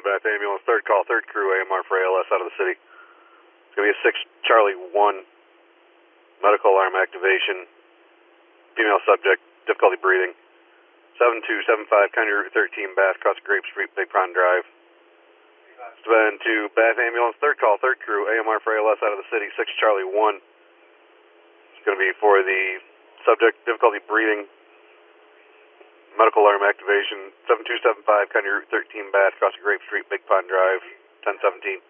Bath Ambulance, third call, third crew, AMR for ALS out of the city. It's going to be a 6 Charlie 1, medical alarm activation, female subject, difficulty breathing. 7275 County Route 13, Bath, across Grape Street, Big Pond Drive. It's been to Bath Ambulance, third call, third crew, AMR for ALS out of the city, 6 Charlie 1. It's going to be for the subject, difficulty breathing, medical alarm activation, 7275 County Route 13, Bath, across Grape Street, Big Pond Drive, 1017.